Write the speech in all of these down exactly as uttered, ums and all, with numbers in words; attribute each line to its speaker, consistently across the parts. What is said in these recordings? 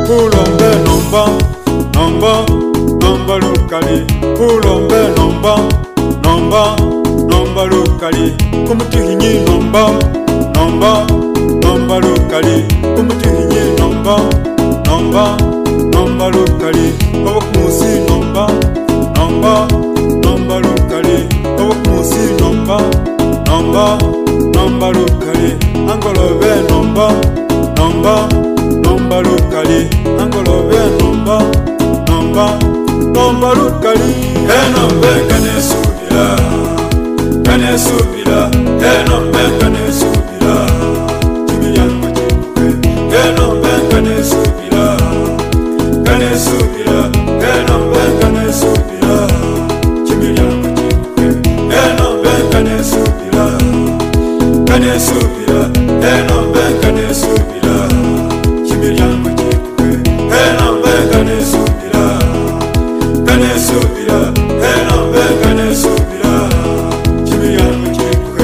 Speaker 1: ulombe nomba nomba nomba lukali ulombe nomba nomba nomba lukali kumutihinyi nomba nomba nomba lukali kumutihinyi nomba nomba nomba lukali obokumusi nomba nomba nomba lukali obokumusi nomba nomba nomba lukali angolobe nomba nomba nomba lukali angolobe nomba nomba nomba lukali enombe kane subira kane subira enombe kane subira kimilyango chikwe enombe kane subira kane subira enombe kane subira kimilyango chikwe enombe kane subira kane subira enombe kane subira kimilyango chikwe enombe kane subira kane subira enombe kane subira kimilyango chikwe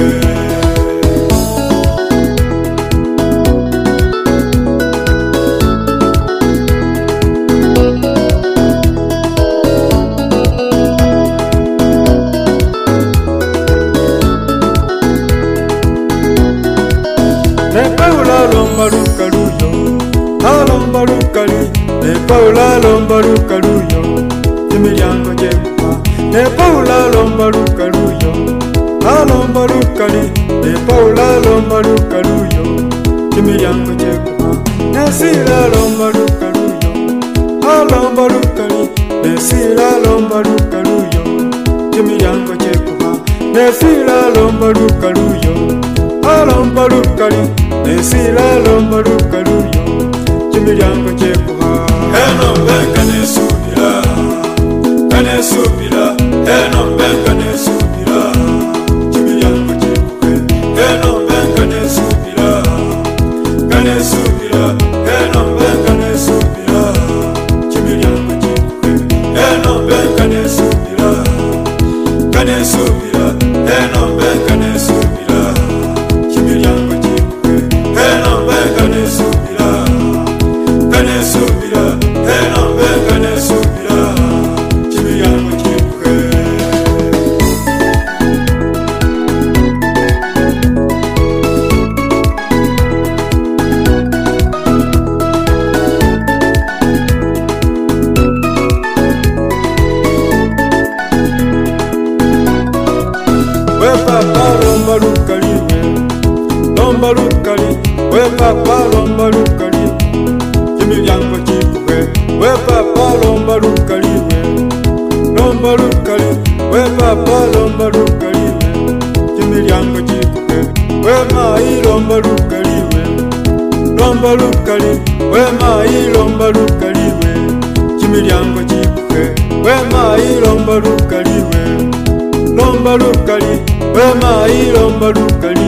Speaker 1: ne paula lomba lukaluyo alomba lukali ne paula lomba lukaluyo kimilyango chekwa ne paula lomba lukaluyo alomba lukali ne paula lomba lukaluyo kimilyango chekwa ne sila lomba lukaluyo alomba lukali ne sila lomba lukaluyo kimilyango chekwa ne sila lomba lukaluyo alomba lukali ne sila lomba lukaluyo kimilyango chekwa enombe kane subira kane subira enombe kane subira kimilyango chekwe enombe kane subira kane subira enombe kane subira kimilyango chekwe enombe kane subira kane subira enombe kane subira kimilyango chekwe enombe kane subira kane subira enombe kane subira kimilyango chekwe we papa lomba lukali we lomba lukali we papa lomba lukali kimilyango chikwe we papa lomba lukali we lomba lukali we papa lomba lukali we kimilyango chikwe we mai lomba lukali we lomba lukali we mai lomba lukali we kimilyango chikwe we mai lomba lukali we lomba lukali we mai lomba lukali